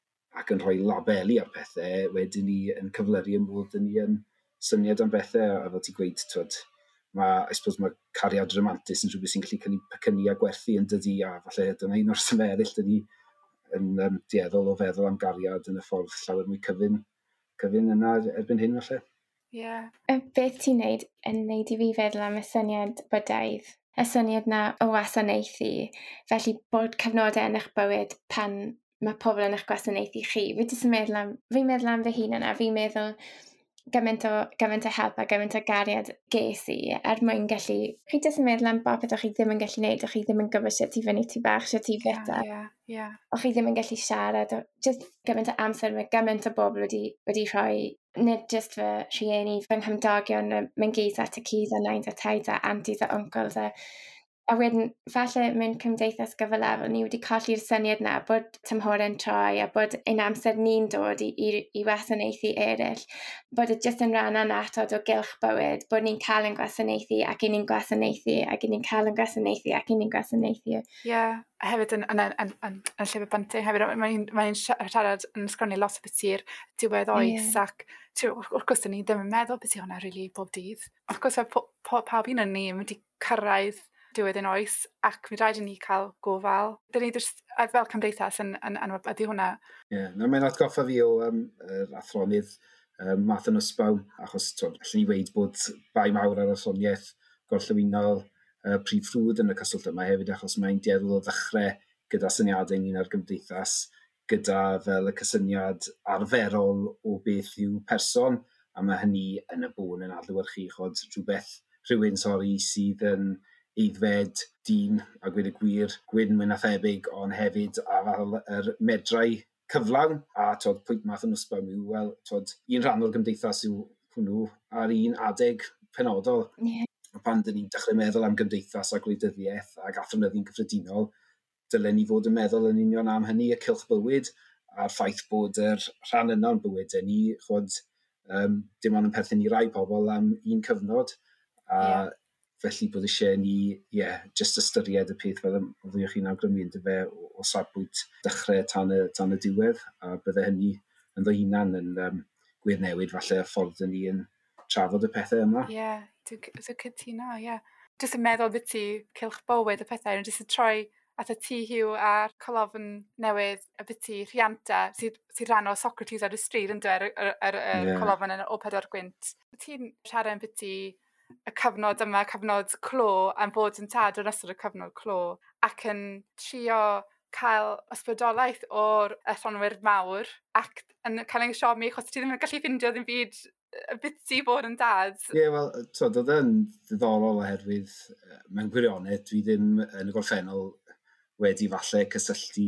S3: ac yn rhoi labeli ar pethau, wedyn ni yn cyflyru yn bod ni yn syniad am bethau, a fel ti'n gweud, twyd, mae, I suppose, mae cariad romantus yn rhywbeth sy'n gallu cael ei pecynnu a gwerthu yn dydi, a falle dyna un o'r symeryll dydi yn um, dieddol o feddwl am gariad yn y ffordd llawer mwy cyfyn, cyfyn yna erbyn hyn, falle.
S2: Yeah. Beth ti'n neud yn neud i fi feddwl am y syniad bydaidd? Y syniad na o wasanaethu, felly bod cyfnodau yn eich bywyd pan mae pobl yn eich gwasanaethu chi. Fi jyst yn meddwl am, fi'n meddwl am fy hun yna, fi'n meddwl gymaint o, gymaint o help a gymaint o gariad ges i er mwyn gallu, chi jyst yn meddwl am bobeth o'ch chi ddim yn gallu neud, o'ch chi ddim yn gwybod sut i fyny ti bach, sut i fita.
S1: Yeah, yeah.
S2: O'ch chi ddim yn gallu siarad, jyst gymaint o amser, mae gymaint o bobl wedi, wedi rhoi, nid jyst fy rhieni, fy nghymdogion, mewn gys a tacys a nains a taid a aunties a uncles a A wedyn, falle mewn cymdeithas gyfalaf, ni wedi colli'r syniad na bod tymhorau'n troi a bod ein amser ni'n dod i, i, i wasanaethu eraill, bod y jyst yn rhan anatod o gylch bywyd, bod ni'n cael yn gwasanaethu ac ni'n gwasanaethu ac ni'n cael yn gwasanaethu ac ni'n gwasanaethu.
S1: Ie, yeah. A hefyd yn, yn, yn, yn, yn llyfr Bunting, hefyd mae'n mae siarad yn ysgrifennu lot o beth i'r diwedd oes, yeah. Ac wrth gwrs ni ddim yn meddwl beth i hwnna rili really, bob dydd. Wrth gwrs pawb un o'n ni yn mynd i cyrraedd diwedd yn oes, ac mi rhaid i ni cael gofal. Dyn ni just, fel cymdeithas yn anweb, ydy hwnna.
S3: Ie, yeah, no, mae'n atgoffa fi o um, yr athronydd um, Math yn Ysbaw, achos allwn ni weid bod bai mawr ar athroniaeth gorllewinol uh, prif ffrwd yn y cyswllt yma hefyd, achos mae'n dieddol o ddechrau gyda syniadau ni'n ar gymdeithas, gyda fel y cysyniad arferol o beth yw person, a mae hynny yn y bôn yn adlewyrchu chod rhywbeth, rhywun sori sydd yn eiddfed, dyn, a gweud y gwir, gwyn mwy na thebyg, ond hefyd a fel yr medrau cyflawn, a tod, pwynt Math yn Ysbaw yw, wel, tod, un rhan o'r gymdeithas yw hwnnw ar un adeg penodol. Yeah. Pan dyn ni'n dechrau meddwl am gymdeithas a gwleidyddiaeth ac athronyddu'n gyffredinol, dylen ni fod yn meddwl yn union am hynny, y cylch bywyd, a'r ffaith bod yr rhan yna o'n bywyd ni, chod, um, dim ond yn perthyn i rai pobl am un cyfnod, a yeah. Felly bod eisiau ni, ie, yeah, just ystyried y peth fel y ddwy'ch chi'n awgrymu yn fe o, o safbwynt dechrau tan y, tan y diwedd, a bydde hynny yn ddwy hunan yn um, gwirnewid falle y ffordd ni yn trafod y pethau yma.
S1: Ie, yeah, dwi'n cytuno, ie. Jyst yn meddwl beth i cylch bywyd y pethau, jyst yn troi at y tŷ hiw a'r colofn newydd, y beth i rhianta, sydd sy rhan o Socrates ar y stryd, yn dweud, yr, yr, yr yeah. colofn yn o Pedwar Gwynt. Ti'n siarad yn beth i y cyfnod yma, cyfnod clo, am fod yn tad o'r ystod y cyfnod clo, ac yn trio cael ysbrydolaeth o'r athronwyr mawr, ac yn cael ei siomi, achos ti ddim yn gallu ffindio ddim byd y biti bod yn dad.
S3: Ie, yeah, wel, oedd yn ddiddorol oherwydd mewn gwirionedd, dwi ddim yn y gorffennol wedi falle cysylltu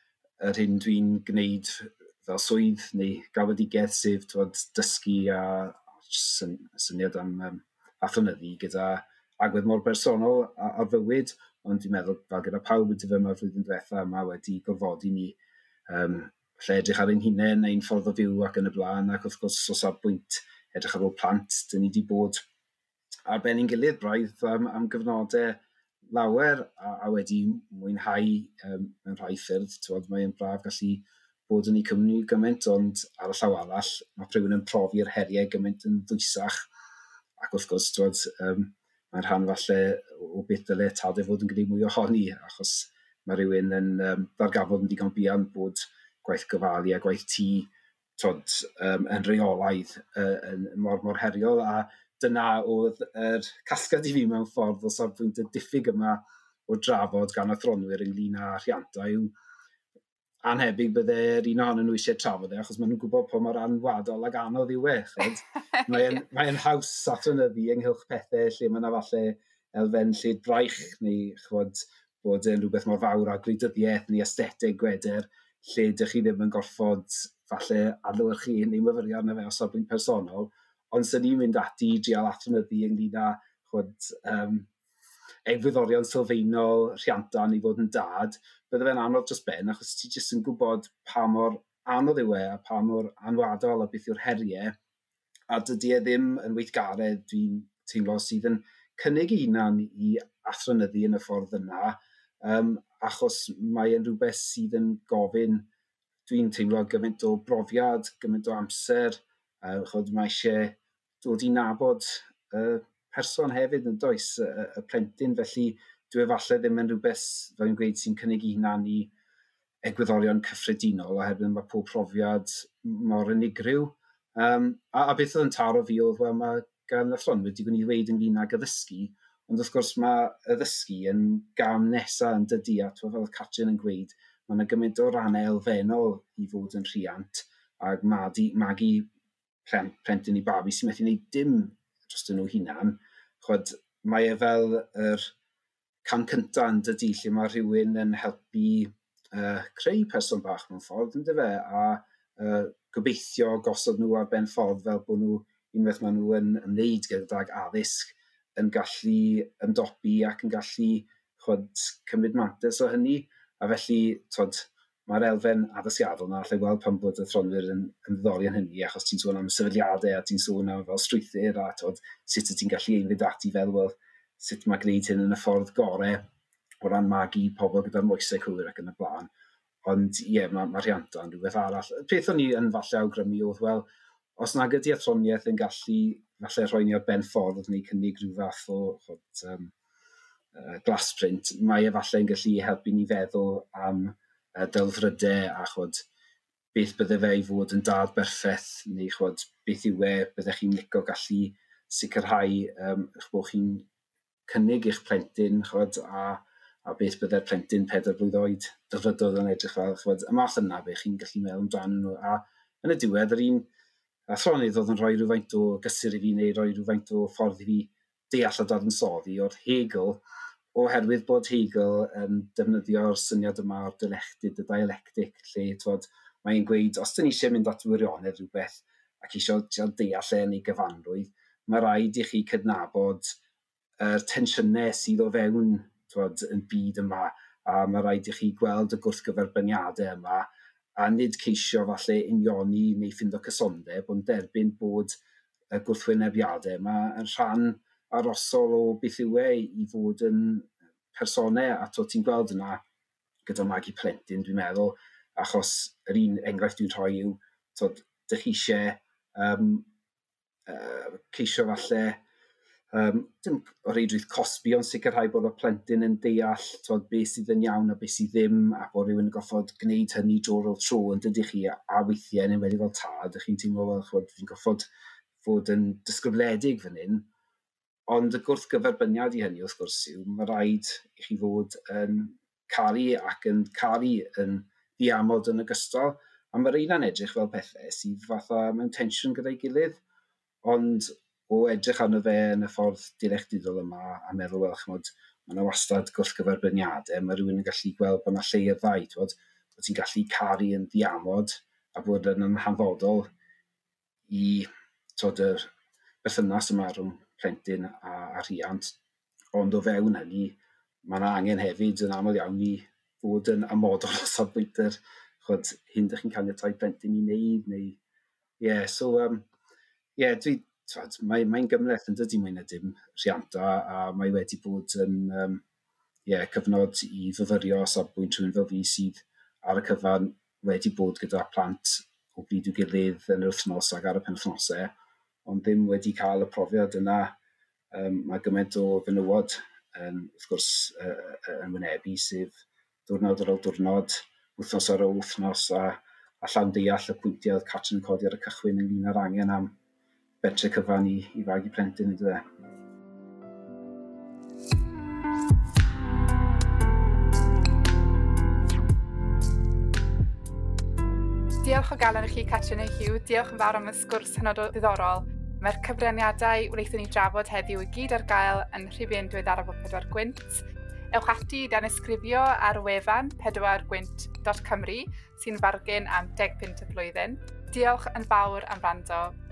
S3: yr hyn dwi'n gwneud fel swydd neu gafodigaeth, sef twod, dysgu a syn, syniad am um, athronyddau gyda agwedd mor bersonol ar fywyd, ond dwi'n meddwl fel gyda pawb yn dyfyma flwyddyn diwetha yma wedi gorfodi ni um, lle edrych ar ein hunain, ein ffordd o fyw ac yn y blaen, ac wrth gwrs os ar bwynt edrych ar ôl plant, dyn ni wedi bod ar ben ein gilydd braidd am, am gyfnodau lawer a, a wedi mwynhau um, mewn rhai ffyrdd. Tywod, mae'n braf gallu bod yn ei cymryd gymaint, ond ar y llaw arall, mae rhywun yn profi'r heriau gymaint yn ddwysach. Ac wrth gwrs, tywod, um, mae'n rhan falle o beth dyle tadau fod yn gwneud mwy ohoni, achos mae rhywun yn um, ddargafod yn digon buan bod gwaith gofalu a gwaith tŷ tod, um, yn reolaidd uh, yn mor, mor heriol, a dyna oedd yr casgad i fi mewn ffordd o safbwynt y diffyg yma o drafod gan athronwyr ynglyn â rhianta yw anhebyg bydde'r un ohonyn nhw eisiau trafod e, achos maen nhw'n gwybod pa mor anwadol ac anodd yw e. Mae'n mae haws athrynyddu ynghylch pethau lle mae yna falle elfen lle braich neu chwod, bod yn rhywbeth mor fawr a gwleidyddiaeth neu aesthetig gweder lle dych chi ddim yn gorfod falle adlewyrchu neu myfyrio arno fe o safbwynt personol, ond sy'n ni'n mynd ati i drial athrynyddu ynglyn â chwod, um, egwyddorion sylfaenol rhianta neu fod yn dad, bydde fe'n anodd dros ben, achos ti jyst yn gwybod pa mor anodd yw e a pa mor anwadol a beth yw'r heriau, a dydy e ddim yn weithgaredd dwi'n teimlo sydd yn cynnig i hunan i athrynyddu yn y ffordd yna, um, achos mae e'n rhywbeth sydd yn gofyn, dwi'n teimlo gymaint o brofiad, gymaint o amser, uh, chod mae eisiau dod i nabod uh, person hefyd yn does, y, y plentyn, felly dwi falle ddim yn rhywbeth fel yn gweud sy'n cynnig i hunan i egwyddorion cyffredinol, oherwydd mae pob profiad mor unigryw. Um, a, a beth oedd yn taro fi oedd, wel, mae gan athronwyr digon i ddweud ynglyn ag addysgu, ond wrth gwrs mae addysgu yn gam nesaf yn dydi, a fel Catrin yn gweud, mae yna gymaint o rannau elfennol i fod yn rhiant, ac magu, magu plentyn i babi sy'n methu gwneud dim dros nhw hunan. Chod, mae e fel yr cam cyntaf yn dydi, lle mae rhywun yn helpu uh, creu person bach mewn ffordd, ynddo fe, a uh, gobeithio gosod nhw ar ben ffordd fel bod nhw, unwaith maen nhw yn ymwneud gydag addysg, yn gallu ymdopi ac yn gallu chod, cymryd mantais o hynny. A felly, tod, mae'r elfen addysgiadol yna, allai weld pan bod y athronwyr yn ymddori yn hynny, achos ti'n sôn am sefydliadau a ti'n sôn am fel strwythyr a tod, sut ti'n gallu einfyd ati fel, wel, sut mae gwneud hyn yn y ffordd gorau o ran magu pobl gyda'r moesau cywir ac yn y blaen. Ond ie, yeah, mae ma rhianta yn rhywbeth arall. Y peth o'n i yn falle awgrymu oedd, wel, os nag ydy athroniaeth yn gallu falle rhoi ni ar ben ffordd neu cynnig rhyw fath o chod, um, uh, glasprint, mae e falle yn gallu helpu ni feddwl am uh, delfrydau a chod, beth bydde fe i fod yn dad berffaith, neu chod, beth yw e byddech chi'n licio gallu sicrhau um, bod chi'n cynnig eich plentyn, chod, a, a beth bydde'r plentyn pedair blwydd oed delfrydodd yn edrych fel, chod, y math yna be chi'n gallu meddwl amdano nhw. A yn y diwedd, yr un athronydd oedd yn rhoi rhywfaint o gysur i fi, neu rhoi rhywfaint o ffordd i fi deall a dadansoddi o'r Hegel, oherwydd bod Hegel yn defnyddio'r syniad yma o'r dialectyd, y dialectic, lle twod, mae'n gweud, os dyn ni eisiau mynd at wirionedd rhywbeth ac eisiau deall e neu gyfanrwydd, mae rhaid i chi cydnabod yr er tensiynau sydd o fewn twod, yn byd yma, a mae rhaid i chi gweld y gwrthgyferbyniadau yma, a nid ceisio falle unioni neu ffindo cysondeb, ond derbyn bod y gwrthwynebiadau yma yn rhan arosol o beth yw e i fod yn personau, a to ti'n gweld yna gyda magu plentyn, dwi'n meddwl, achos yr un enghraifft dwi'n rhoi yw, tod, dych chi eisiau um, uh, ceisio falle Um, dim o reidrwydd cosbi, ond sicrhau bod y plentyn yn deall tod, beth sydd yn iawn a beth sydd ddim, a bod rhywun yn goffod gwneud hynny dro ar tro yn dydych chi, a weithiau yn enwedig fel tad, ydych chi'n teimlo fel chod, fi'n goffod fod yn disgrifiedig fan hyn, ond y gwrthgyferbyniad i hynny wrth gwrs yw, mae rhaid i chi fod yn caru ac yn caru yn ddiamod yn ogystal, a mae'r un edrych fel pethau sydd fatha mewn tensiwn gyda'i gilydd, ond o edrych arno fe yn y ffordd dialectydol yma a meddwl, wel, chmod, mae yna wastad gwrthgyferbyniadau, mae rhywun yn gallu gweld bod yna lle i'r ddau, bod ti'n gallu caru yn ddiamod a bod yn hanfodol i tod, yr berthynas yma rhwng plentyn a, a rhiant, ond o fewn hynny, mae yna angen hefyd yn aml iawn i fod yn amodol o safbwynt yr chod, hyn ydych chi'n cael y tai plentyn i wneud, neu... Ie, yeah, so, um, yeah, dwi, mae'n mae gymleth yn dydy mwy na dim rhianta, a mae wedi bod yn um, yeah, cyfnod i fyfyrio safbwynt rhywun fel fi sydd ar y cyfan wedi bod gyda plant o bryd i'w gilydd yn yr wythnos ac ar y penwythnosau, ond ddim wedi cael y profiad yna. Um, mae gymaint o fenywod yn, wrth gwrs, uh, yn wynebu, sef diwrnod ar ôl diwrnod, wythnos ar ôl wythnos, a, a llawn deall y pwyntiau oedd Catrin yn codi ar y cychwyn ynglyn â'r angen am bentre cyfan i, i fagu plentyn ynddo fe.
S1: Diolch o galon i chi, Catrin a Hugh. Diolch yn fawr am y sgwrs hynod o ddiddorol. Mae'r cyfraniadau wnaethon ni drafod heddiw i gyd ar gael yn Rhifyn Diweddaraf o Pedwar Gwynt. Ewch ati i danysgrifio ar wefan pedwar gwynt dot cymru sy'n fargen am deg punt y flwyddyn. Diolch yn fawr am wrando.